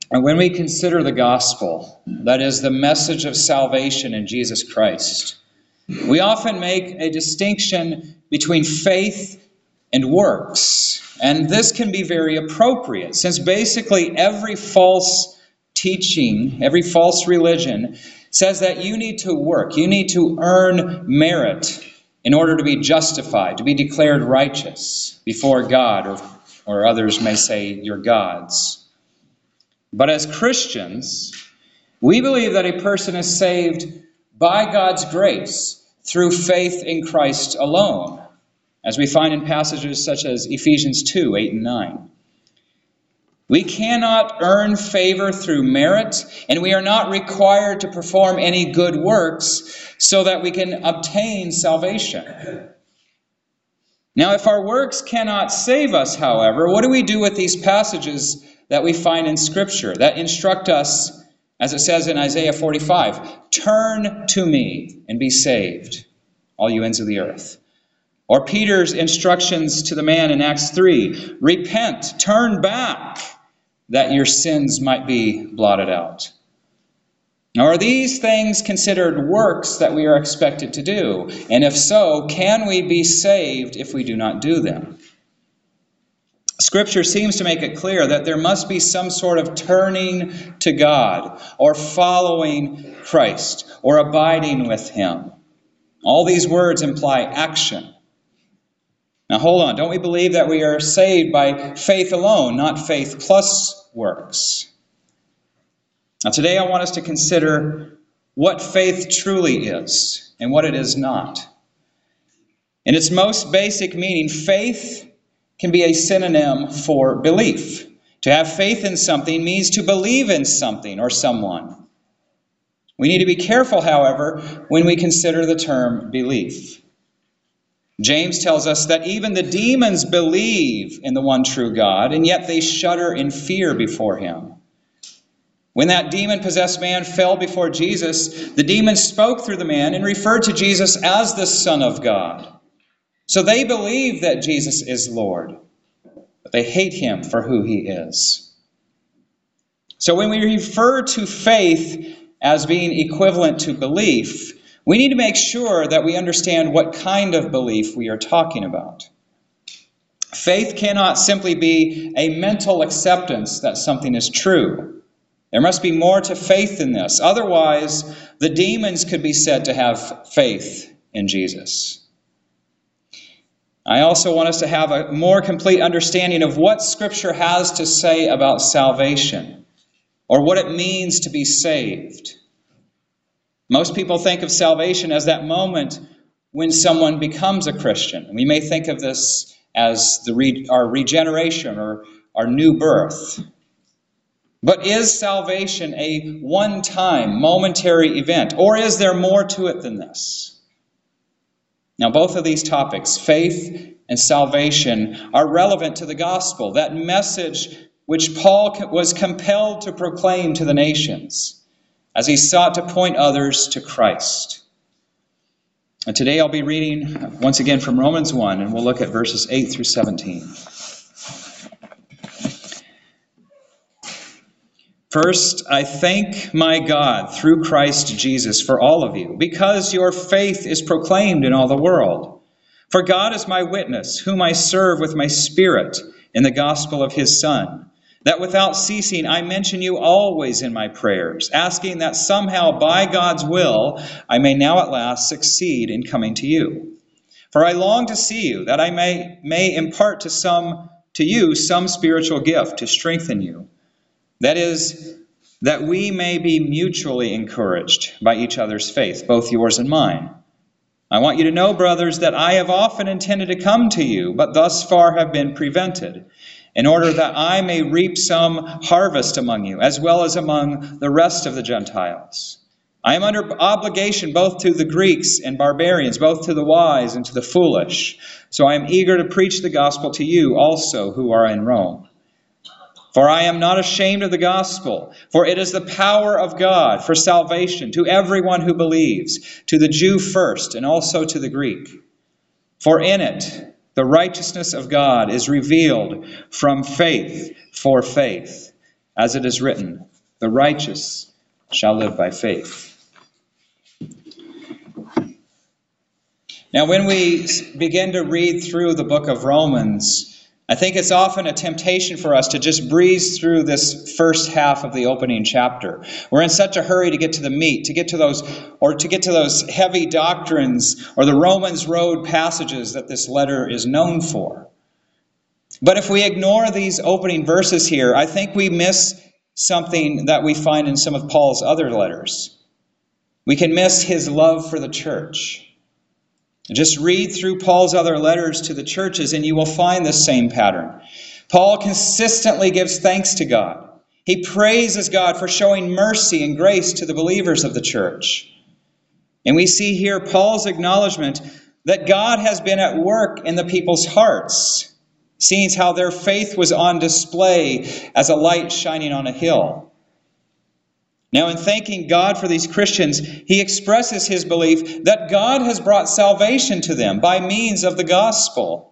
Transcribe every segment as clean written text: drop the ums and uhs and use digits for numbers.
And when we consider the gospel, that is the message of salvation in Jesus Christ, we often make a distinction between faith and works. And this can be very appropriate, since basically every false teaching, every false religion says that you need to work, you need to earn merit in order to be justified, to be declared righteous before God, or others may say your gods. But as Christians, we believe that a person is saved by God's grace through faith in Christ alone, as we find in passages such as Ephesians 2, 8 and 9. We cannot earn favor through merit, and we are not required to perform any good works so that we can obtain salvation. Now, if our works cannot save us, however, what do we do with these passages that we find in Scripture that instruct us, as it says in Isaiah 45, "Turn to me and be saved, all you ends of the earth"? Or Peter's instructions to the man in Acts 3, "Repent, turn back, that your sins might be blotted out." Now, are these things considered works that we are expected to do? And if so, can we be saved if we do not do them? Scripture seems to make it clear that there must be some sort of turning to God, or following Christ, or abiding with Him. All these words imply action. Now hold on, don't we believe that we are saved by faith alone, not faith plus works? Now today I want us to consider what faith truly is and what it is not. In its most basic meaning, faith can be a synonym for belief. To have faith in something means to believe in something or someone. We need to be careful, however, when we consider the term belief. James tells us that even the demons believe in the one true God, and yet they shudder in fear before Him. When that demon-possessed man fell before Jesus, the demon spoke through the man and referred to Jesus as the Son of God. So they believe that Jesus is Lord, but they hate Him for who He is. So when we refer to faith as being equivalent to belief, we need to make sure that we understand what kind of belief we are talking about. Faith cannot simply be a mental acceptance that something is true. There must be more to faith than this. Otherwise, the demons could be said to have faith in Jesus. I also want us to have a more complete understanding of what Scripture has to say about salvation, or what it means to be saved. Most people think of salvation as that moment when someone becomes a Christian. We may think of this as our regeneration or our new birth. But is salvation a one-time, momentary event, or is there more to it than this? Now, both of these topics, faith and salvation, are relevant to the gospel, that message which Paul was compelled to proclaim to the nations as he sought to point others to Christ. And today I'll be reading once again from Romans 1, and we'll look at verses 8 through 17. First, I thank my God through Christ Jesus for all of you, because your faith is proclaimed in all the world. For God is my witness, whom I serve with my spirit in the gospel of His Son, that without ceasing I mention you always in my prayers, asking that somehow by God's will I may now at last succeed in coming to you. For I long to see you, that I may impart to you some spiritual gift to strengthen you. That is, that we may be mutually encouraged by each other's faith, both yours and mine. I want you to know, brothers, that I have often intended to come to you, but thus far have been prevented, in order that I may reap some harvest among you, as well as among the rest of the Gentiles. I am under obligation both to the Greeks and barbarians, both to the wise and to the foolish. So I am eager to preach the gospel to you also who are in Rome. For I am not ashamed of the gospel, for it is the power of God for salvation to everyone who believes, to the Jew first and also to the Greek. For in it the righteousness of God is revealed from faith for faith. as it is written, the righteous shall live by faith. Now, when we begin to read through the book of Romans, I think it's often a temptation for us to just breeze through this first half of the opening chapter. We're in such a hurry to get to the meat, to get to those heavy doctrines or the Romans Road passages that this letter is known for. But if we ignore these opening verses here, I think we miss something that we find in some of Paul's other letters. We can miss his love for the church. Just read through Paul's other letters to the churches and you will find this same pattern. Paul consistently gives thanks to God. He praises God for showing mercy and grace to the believers of the church. And we see here Paul's acknowledgement that God has been at work in the people's hearts, seeing how their faith was on display as a light shining on a hill. Now, in thanking God for these Christians, he expresses his belief that God has brought salvation to them by means of the gospel.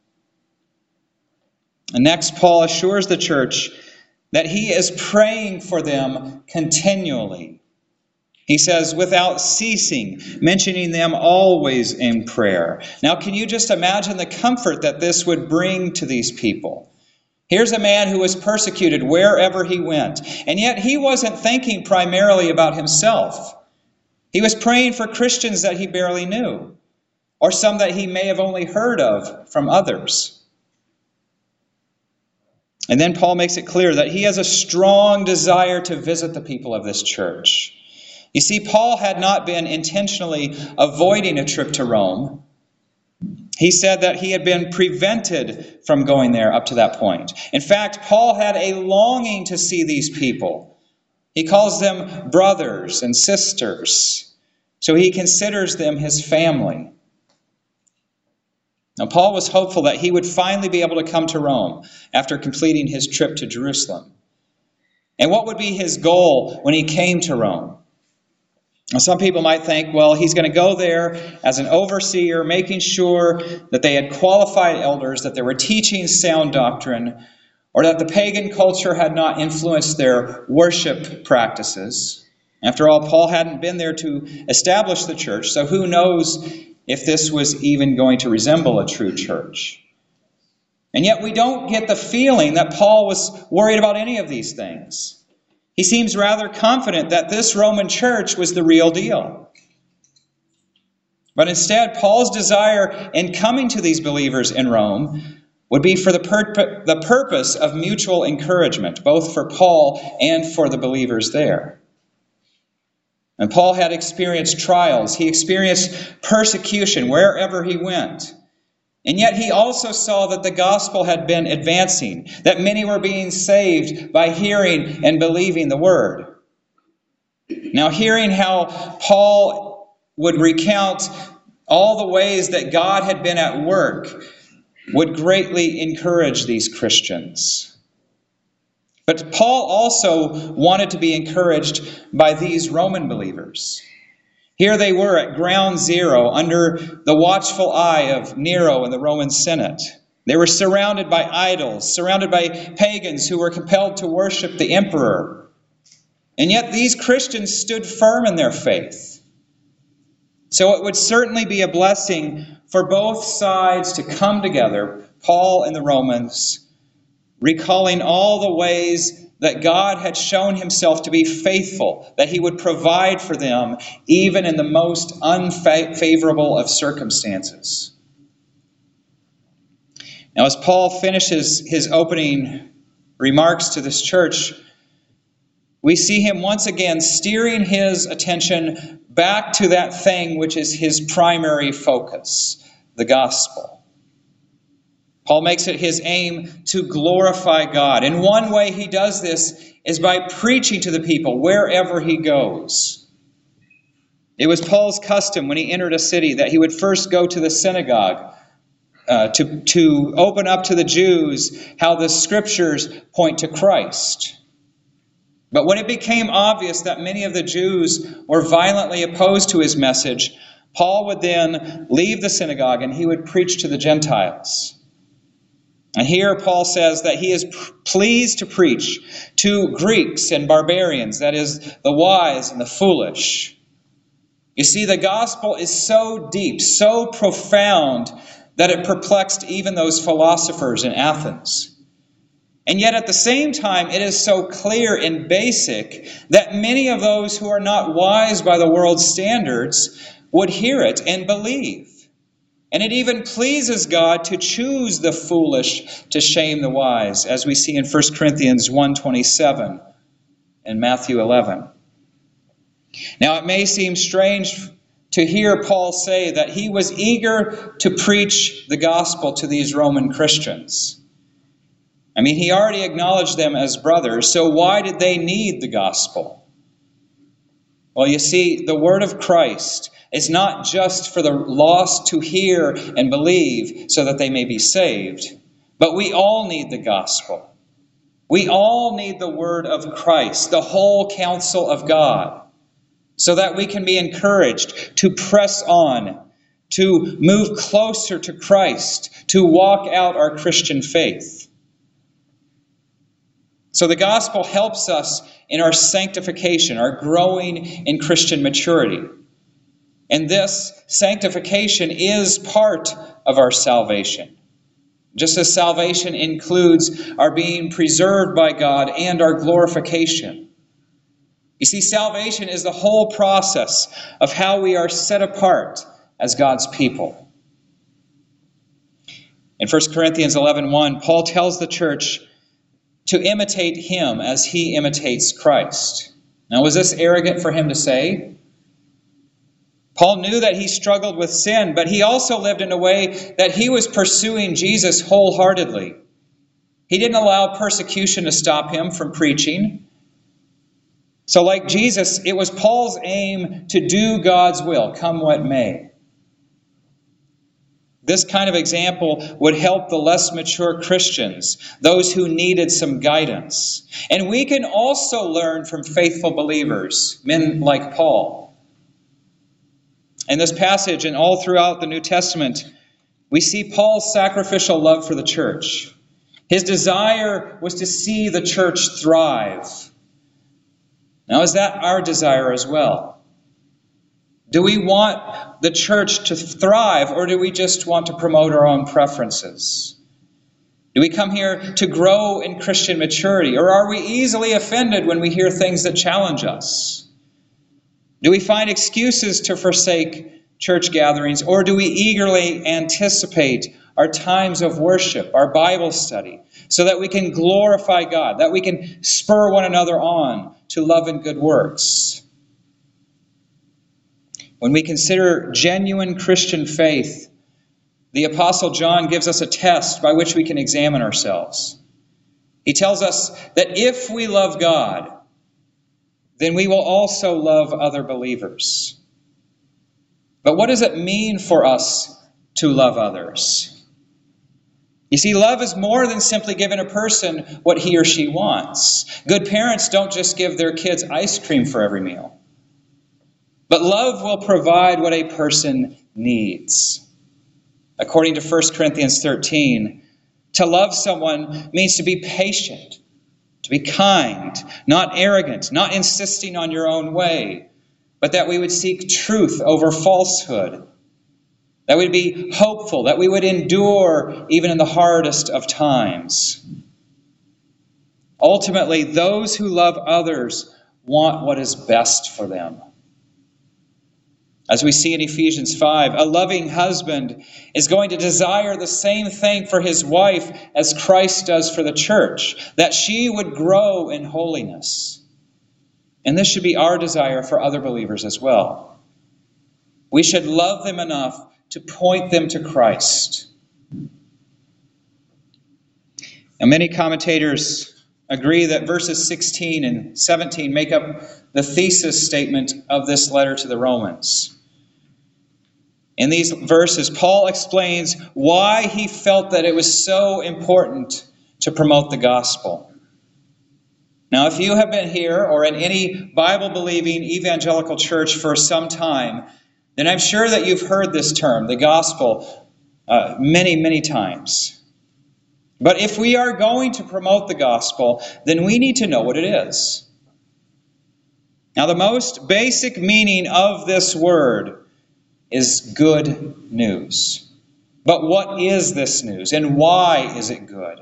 And next, Paul assures the church that he is praying for them continually. He says, without ceasing, mentioning them always in prayer. Now, can you just imagine the comfort that this would bring to these people? Here's a man who was persecuted wherever he went, and yet he wasn't thinking primarily about himself. He was praying for Christians that he barely knew, or some that he may have only heard of from others. And then Paul makes it clear that he has a strong desire to visit the people of this church. You see, Paul had not been intentionally avoiding a trip to Rome. He said that he had been prevented from going there up to that point. In fact, Paul had a longing to see these people. He calls them brothers and sisters, so he considers them his family. Now, Paul was hopeful that he would finally be able to come to Rome after completing his trip to Jerusalem. And what would be his goal when he came to Rome? Now, some people might think, well, he's going to go there as an overseer, making sure that they had qualified elders, that they were teaching sound doctrine, or that the pagan culture had not influenced their worship practices. After all, Paul hadn't been there to establish the church, so who knows if this was even going to resemble a true church. And yet we don't get the feeling that Paul was worried about any of these things. He seems rather confident that this Roman church was the real deal. But instead, Paul's desire in coming to these believers in Rome would be for the purpose of mutual encouragement, both for Paul and for the believers there. And Paul had experienced trials. He experienced persecution wherever he went. And yet he also saw that the gospel had been advancing, that many were being saved by hearing and believing the word. Now, hearing how Paul would recount all the ways that God had been at work would greatly encourage these Christians. But Paul also wanted to be encouraged by these Roman believers. Here they were at ground zero under the watchful eye of Nero and the Roman Senate. They were surrounded by idols, surrounded by pagans who were compelled to worship the emperor. And yet these Christians stood firm in their faith. So it would certainly be a blessing for both sides to come together, Paul and the Romans, recalling all the ways that God had shown himself to be faithful, that he would provide for them even in the most unfavorable of circumstances. Now, as Paul finishes his opening remarks to this church, we see him once again steering his attention back to that thing which is his primary focus, the gospel. Paul makes it his aim to glorify God. And one way he does this is by preaching to the people wherever he goes. It was Paul's custom when he entered a city that he would first go to the synagogue to open up to the Jews how the scriptures point to Christ. But when it became obvious that many of the Jews were violently opposed to his message, Paul would then leave the synagogue and he would preach to the Gentiles. And here Paul says that he is pleased to preach to Greeks and barbarians, that is, the wise and the foolish. You see, the gospel is so deep, so profound, that it perplexed even those philosophers in Athens. And yet at the same time, it is so clear and basic that many of those who are not wise by the world's standards would hear it and believe. And it even pleases God to choose the foolish to shame the wise, as we see in 1 Corinthians 1:27 and Matthew 11. Now, it may seem strange to hear Paul say that he was eager to preach the gospel to these Roman Christians. I mean, he already acknowledged them as brothers, so why did they need the gospel? Well, you see, the word of Christ is not just for the lost to hear and believe so that they may be saved, but we all need the gospel. We all need the word of Christ, the whole counsel of God, so that we can be encouraged to press on, to move closer to Christ, to walk out our Christian faith. So the gospel helps us in our sanctification, our growing in Christian maturity. And this sanctification is part of our salvation. Just as salvation includes our being preserved by God and our glorification. You see, salvation is the whole process of how we are set apart as God's people. In 1 Corinthians 11:1, Paul tells the church to imitate him as he imitates Christ. Now, was this arrogant for him to say? Paul knew that he struggled with sin, but he also lived in a way that he was pursuing Jesus wholeheartedly. He didn't allow persecution to stop him from preaching. So like Jesus, it was Paul's aim to do God's will, come what may. This kind of example would help the less mature Christians, those who needed some guidance. And we can also learn from faithful believers, men like Paul. In this passage and all throughout the New Testament, we see Paul's sacrificial love for the church. His desire was to see the church thrive. Now, is that our desire as well? Do we want the church to thrive, or do we just want to promote our own preferences? Do we come here to grow in Christian maturity, or are we easily offended when we hear things that challenge us? Do we find excuses to forsake church gatherings, or do we eagerly anticipate our times of worship, our Bible study, so that we can glorify God, that we can spur one another on to love and good works? When we consider genuine Christian faith, the Apostle John gives us a test by which we can examine ourselves. He tells us that if we love God, then we will also love other believers. But what does it mean for us to love others? You see, love is more than simply giving a person what he or she wants. Good parents don't just give their kids ice cream for every meal. But love will provide what a person needs. According to 1 Corinthians 13, to love someone means to be patient, to be kind, not arrogant, not insisting on your own way, but that we would seek truth over falsehood, that we'd be hopeful, that we would endure even in the hardest of times. Ultimately, those who love others want what is best for them. As we see in Ephesians 5, a loving husband is going to desire the same thing for his wife as Christ does for the church, that she would grow in holiness. And this should be our desire for other believers as well. We should love them enough to point them to Christ. Now, many commentators agree that verses 16 and 17 make up the thesis statement of this letter to the Romans. In these verses, Paul explains why he felt that it was so important to promote the gospel. Now, if you have been here or in any Bible-believing evangelical church for some time, then I'm sure that you've heard this term, the gospel, many, many times. But if we are going to promote the gospel, then we need to know what it is. Now, the most basic meaning of this word is good news. But what is this news, and why is it good?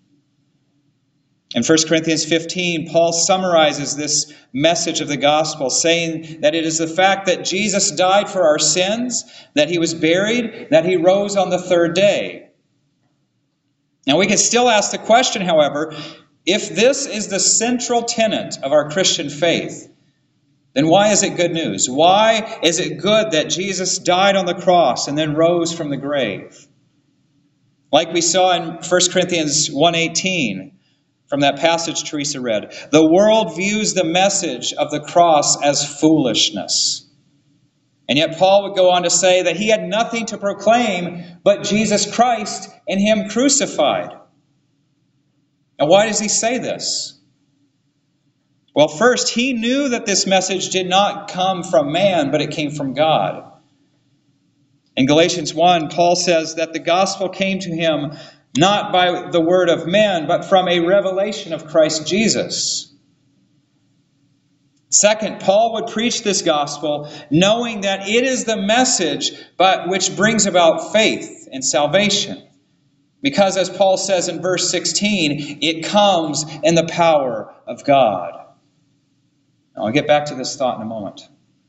In 1 Corinthians 15, Paul summarizes this message of the gospel, saying that it is the fact that Jesus died for our sins, that he was buried, that he rose on the third day. Now, we can still ask the question, however, if this is the central tenet of our Christian faith, then why is it good news? Why is it good that Jesus died on the cross and then rose from the grave? Like we saw in 1 Corinthians 1:18, from that passage Teresa read, the world views the message of the cross as foolishness. And yet Paul would go on to say that he had nothing to proclaim but Jesus Christ and him crucified. And why does he say this? Well, first, he knew that this message did not come from man, but it came from God. In Galatians 1, Paul says that the gospel came to him not by the word of men, but from a revelation of Christ Jesus. Second, Paul would preach this gospel knowing that it is the message which brings about faith and salvation. Because, as Paul says in verse 16, it comes in the power of God. Now, I'll get back to this thought in a moment.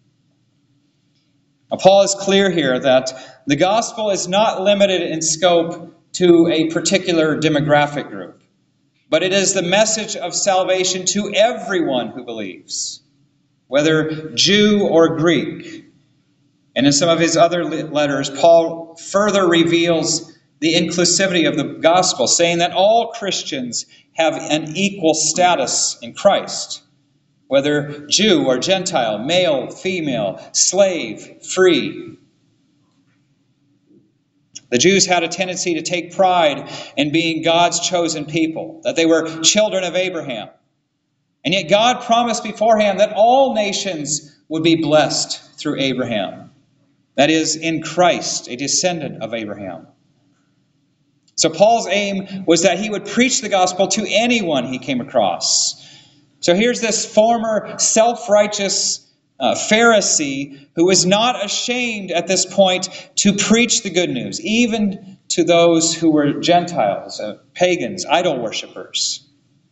Now, Paul is clear here that the gospel is not limited in scope to a particular demographic group, but it is the message of salvation to everyone who believes, whether Jew or Greek. And in some of his other letters, Paul further reveals the inclusivity of the gospel, saying that all Christians have an equal status in Christ, whether Jew or Gentile, male, female, slave, free. The Jews had a tendency to take pride in being God's chosen people, that they were children of Abraham. And yet God promised beforehand that all nations would be blessed through Abraham. That is, in Christ, a descendant of Abraham. So Paul's aim was that he would preach the gospel to anyone he came across. So here's this former self-righteous Pharisee who was not ashamed at this point to preach the good news, even to those who were Gentiles, pagans, idol worshippers.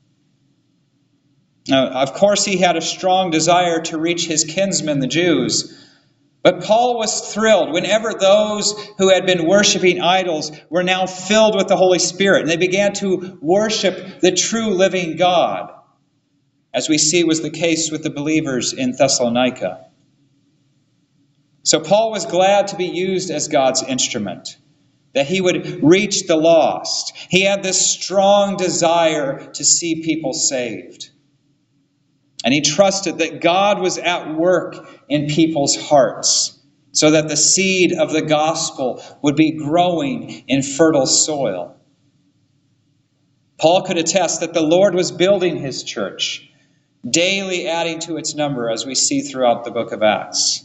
Now, of course, he had a strong desire to reach his kinsmen, the Jews. But Paul was thrilled whenever those who had been worshiping idols were now filled with the Holy Spirit, and they began to worship the true living God, as we see was the case with the believers in Thessalonica. So Paul was glad to be used as God's instrument, that he would reach the lost. He had this strong desire to see people saved. And he trusted that God was at work in people's hearts so that the seed of the gospel would be growing in fertile soil. Paul could attest that the Lord was building his church, daily adding to its number, as we see throughout the book of Acts.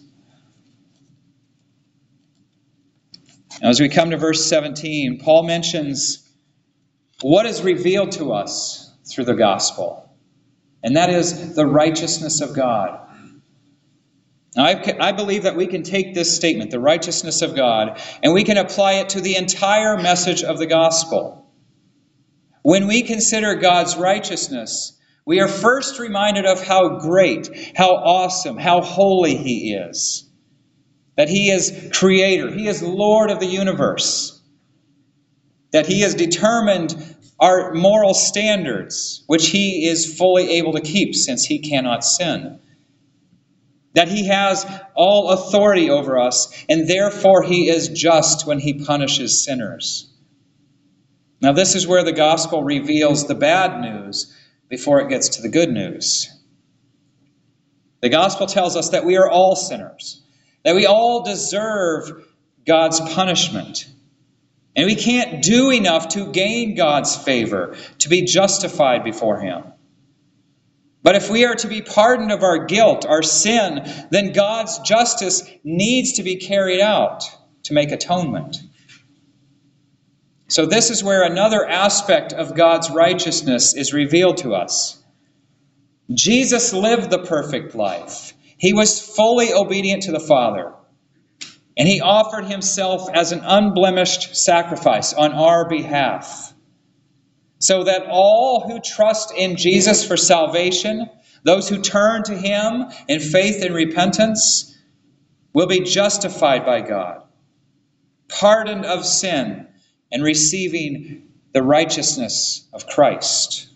Now, as we come to verse 17, Paul mentions what is revealed to us through the gospel. And that is the righteousness of God. Now, I believe that we can take this statement, the righteousness of God, and we can apply it to the entire message of the gospel. When we consider God's righteousness, we are first reminded of how great, how awesome, how holy he is. That he is creator, he is Lord of the universe. That he has determined our moral standards, which he is fully able to keep since he cannot sin. That he has all authority over us, and therefore he is just when he punishes sinners. Now, this is where the gospel reveals the bad news before it gets to the good news. The gospel tells us that we are all sinners, that we all deserve God's punishment. And we can't do enough to gain God's favor, to be justified before him. But if we are to be pardoned of our guilt, our sin, then God's justice needs to be carried out to make atonement. So this is where another aspect of God's righteousness is revealed to us. Jesus lived the perfect life. He was fully obedient to the Father. And he offered himself as an unblemished sacrifice on our behalf, so that all who trust in Jesus for salvation, those who turn to him in faith and repentance, will be justified by God, pardoned of sin, and receiving the righteousness of Christ.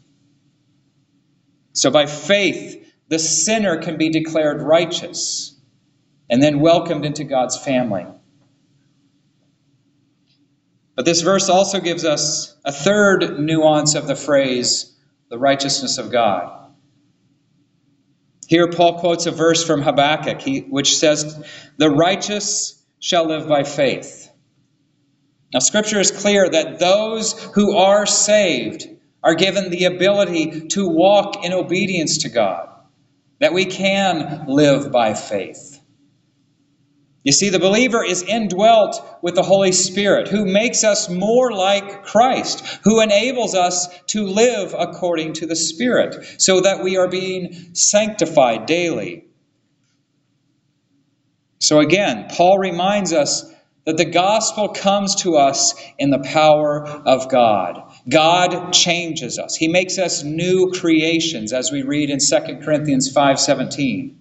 So by faith, the sinner can be declared righteous and then welcomed into God's family. But this verse also gives us a third nuance of the phrase, the righteousness of God. Here Paul quotes a verse from Habakkuk, which says, "The righteous shall live by faith." Now, Scripture is clear that those who are saved are given the ability to walk in obedience to God, that we can live by faith. You see, the believer is indwelt with the Holy Spirit, who makes us more like Christ, who enables us to live according to the Spirit, so that we are being sanctified daily. So again, Paul reminds us that the gospel comes to us in the power of God. God changes us. He makes us new creations, as we read in 2 Corinthians 5:17.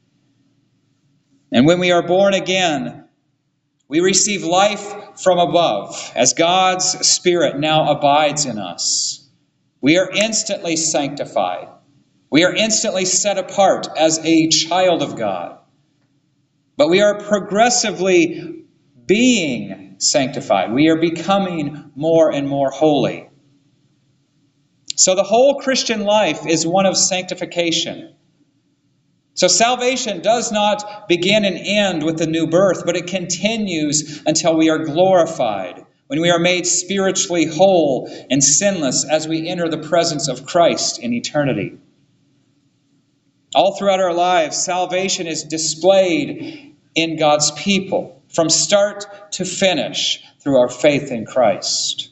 And when we are born again, we receive life from above, as God's Spirit now abides in us. We are instantly sanctified. We are instantly set apart as a child of God. But we are progressively being sanctified. We are becoming more and more holy. So the whole Christian life is one of sanctification. So salvation does not begin and end with the new birth, but it continues until we are glorified, when we are made spiritually whole and sinless as we enter the presence of Christ in eternity. All throughout our lives, salvation is displayed in God's people, from start to finish, through our faith in Christ.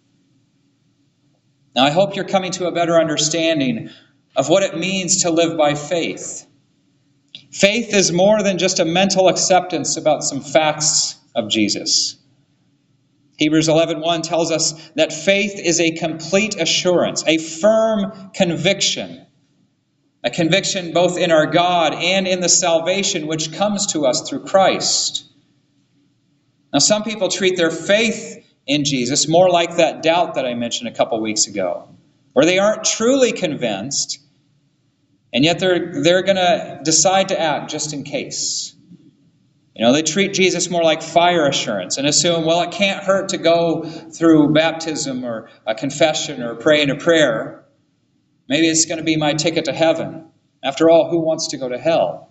Now, I hope you're coming to a better understanding of what it means to live by faith. Faith is more than just a mental acceptance about some facts of Jesus. Hebrews 11:1 tells us that faith is a complete assurance, a firm conviction, a conviction both in our God and in the salvation which comes to us through Christ. Now, some people treat their faith in Jesus more like that doubt that I mentioned a couple weeks ago, where they aren't truly convinced, and yet they're going to decide to act just in case. They treat Jesus more like fire assurance and assume, well, it can't hurt to go through baptism or a confession or praying a prayer. Maybe it's going to be my ticket to heaven. After all, who wants to go to hell?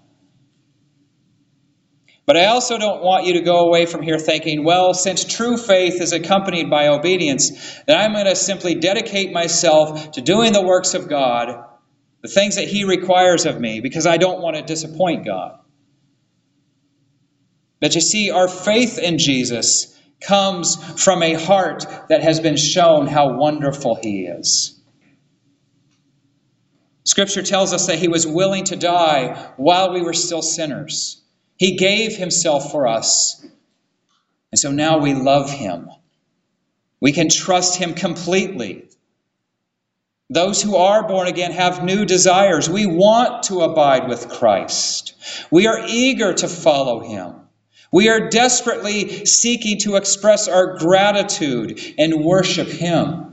But I also don't want you to go away from here thinking, well, since true faith is accompanied by obedience, then I'm going to simply dedicate myself to doing the works of God, the things that He requires of me, because I don't want to disappoint God. But you see, our faith in Jesus comes from a heart that has been shown how wonderful He is. Scripture tells us that He was willing to die while we were still sinners. He gave Himself for us. And so now we love Him. We can trust Him completely. Those who are born again have new desires. We want to abide with Christ. We are eager to follow Him. We are desperately seeking to express our gratitude and worship Him.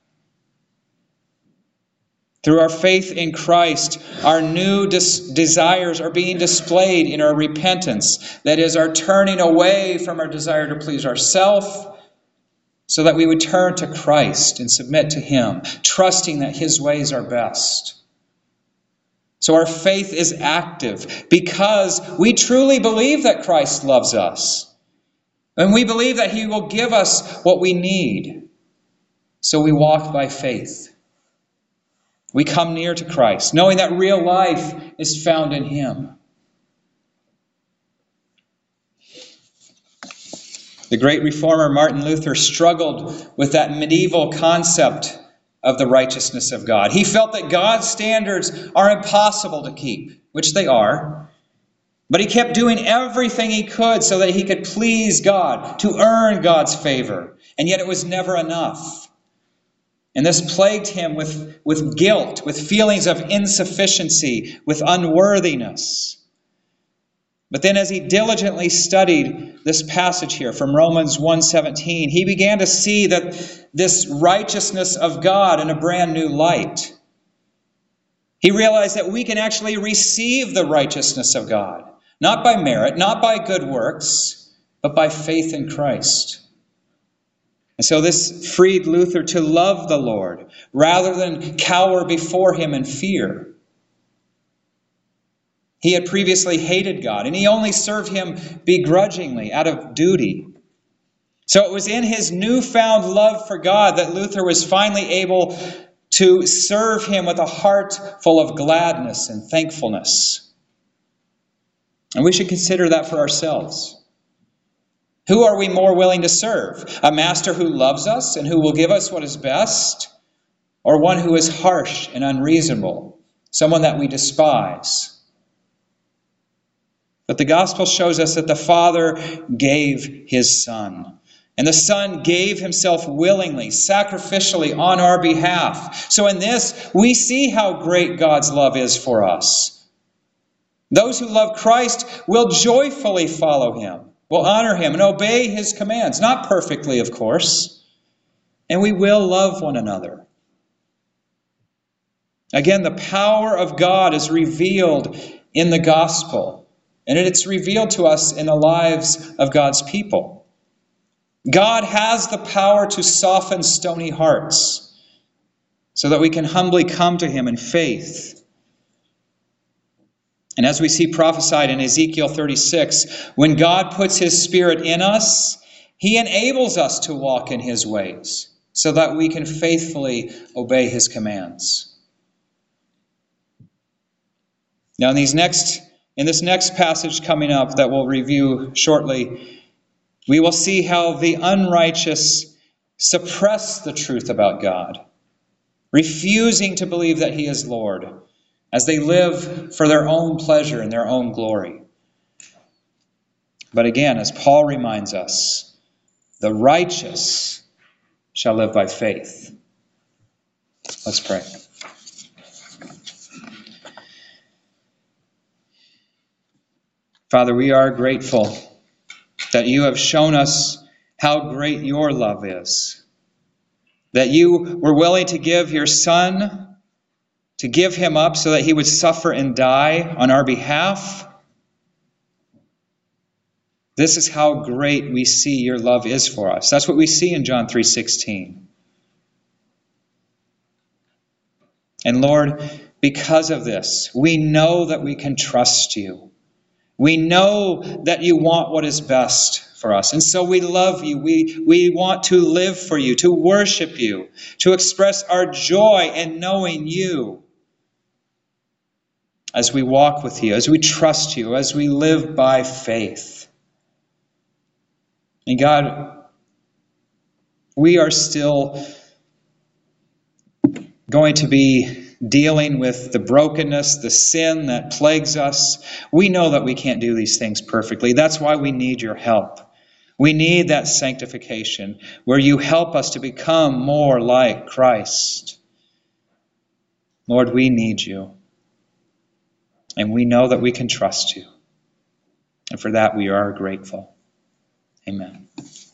Through our faith in Christ, our new desires are being displayed in our repentance. That is, our turning away from our desire to please ourselves, so that we would turn to Christ and submit to Him, trusting that His ways are best. So our faith is active because we truly believe that Christ loves us. And we believe that He will give us what we need. So we walk by faith. We come near to Christ, knowing that real life is found in Him. The great reformer Martin Luther struggled with that medieval concept of the righteousness of God. He felt that God's standards are impossible to keep, which they are. But he kept doing everything he could so that he could please God, to earn God's favor. And yet it was never enough. And this plagued him with guilt, with feelings of insufficiency, with unworthiness. But then as he diligently studied this passage here from Romans 1:17, he began to see that this righteousness of God in a brand new light. He realized that we can actually receive the righteousness of God, not by merit, not by good works, but by faith in Christ. And so this freed Luther to love the Lord rather than cower before him in fear. He had previously hated God, and he only served him begrudgingly out of duty. So it was in his newfound love for God that Luther was finally able to serve him with a heart full of gladness and thankfulness. And we should consider that for ourselves. Who are we more willing to serve? A master who loves us and who will give us what is best? Or one who is harsh and unreasonable, someone that we despise? But the gospel shows us that the Father gave his Son. And the Son gave himself willingly, sacrificially on our behalf. So in this, we see how great God's love is for us. Those who love Christ will joyfully follow him, will honor him, and obey his commands. Not perfectly, of course. And we will love one another. Again, the power of God is revealed in the gospel. And it's revealed to us in the lives of God's people. God has the power to soften stony hearts so that we can humbly come to him in faith. And as we see prophesied in Ezekiel 36, when God puts his Spirit in us, he enables us to walk in his ways so that we can faithfully obey his commands. Now in this next passage coming up that we'll review shortly, we will see how the unrighteous suppress the truth about God, refusing to believe that he is Lord, as they live for their own pleasure and their own glory. But again, as Paul reminds us, the righteous shall live by faith. Let's pray. Father, we are grateful that you have shown us how great your love is. That you were willing to give your Son, to give him up so that he would suffer and die on our behalf. This is how great we see your love is for us. That's what we see in John 3:16. And Lord, because of this, we know that we can trust you. We know that you want what is best for us. And so we love you. We want to live for you, to worship you, to express our joy in knowing you as we walk with you, as we trust you, as we live by faith. And God, we are still going to be dealing with the brokenness, the sin that plagues us. We know that we can't do these things perfectly. That's why we need your help. We need that sanctification where you help us to become more like Christ. Lord, we need you. And we know that we can trust you. And for that we are grateful. Amen.